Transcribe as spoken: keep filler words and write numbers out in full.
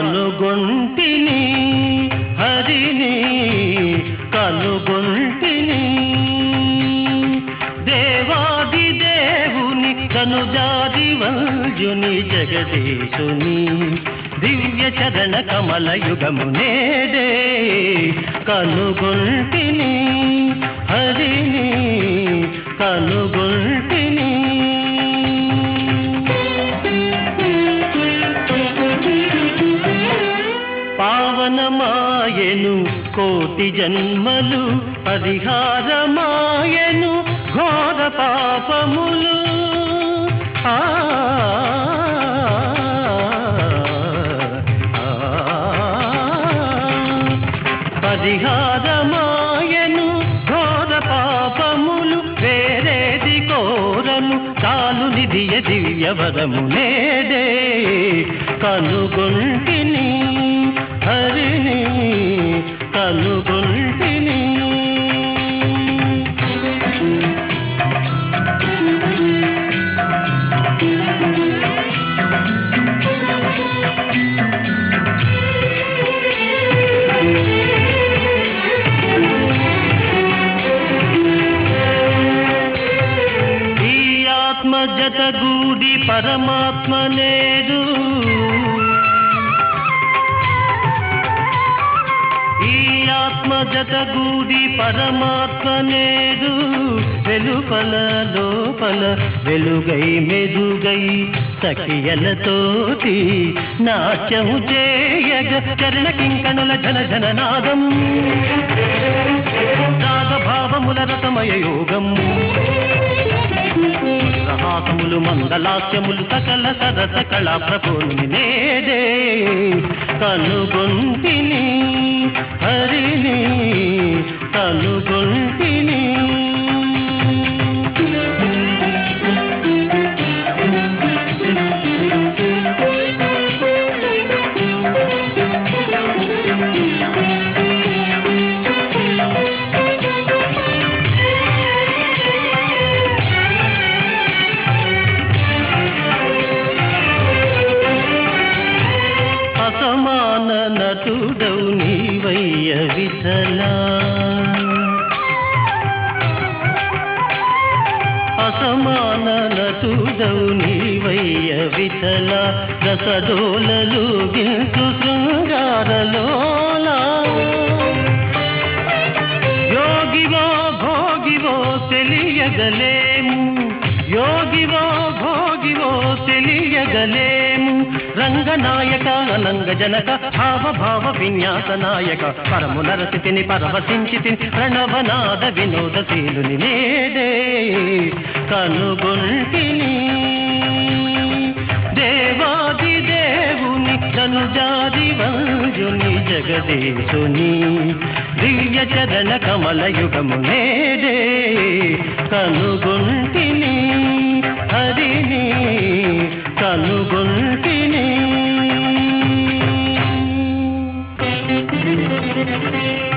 కనుగొంటిని హరిని కనుగొంటిని దేవాది దేవుని కనుజాది వంజుని జగదీశుని దివ్య చరణ కమల యుగము నేడే కనుగొంటిని హరిని కనుగొంటిని పావనమాయను కోటి జన్మలు పరిహారమాయను ఘోర పాపములు ఆ పరిహారమాయను ఘోర పాపములు వేరేది కోరను చాలు నిధియ దివ్యవరము నేడే కనుగొంటిని హరిని కనుగొంటిని ఈ ఆత్మ జతగూడి పరమాత్మ నేడు జతగూడి పరమాత్మ నేడు వెలుపల లోపల వెలుగై మెరుగై సఖియలతోటి నాట్యము చేయగ చరణ కింకణుల జన జననాదం రాగభావముల రసమయ యోగం రహాసములు మంగళాస్యములు సకల సరస కళా ప్రభుని నేడే కనుగొంటిని హరిని కనుగొంటిని అసమాన నటుడవు నీవయ్య విఠలా అసమాన నటుడవు నీవయ్య విఠలా రసడోలలు గిల్చు శృంగారలోలా యోగివో భోగివో తెలియగలేము యోగివో భోగివో తెలియగలేము రంగనాయక అనంగ జనక భావ భావ విన్యాస నాయక పరము నరసితిని పరవశించితిని ప్రణవనాద వినోదశీలుని నేడే కనుగొంటిని దేవాది దేవుని ధనుజాది వంజుని జగదీశుని దివ్య చరణ కమల యుగము నేడే కనుగొంటిని హరిని కనుగొంటిని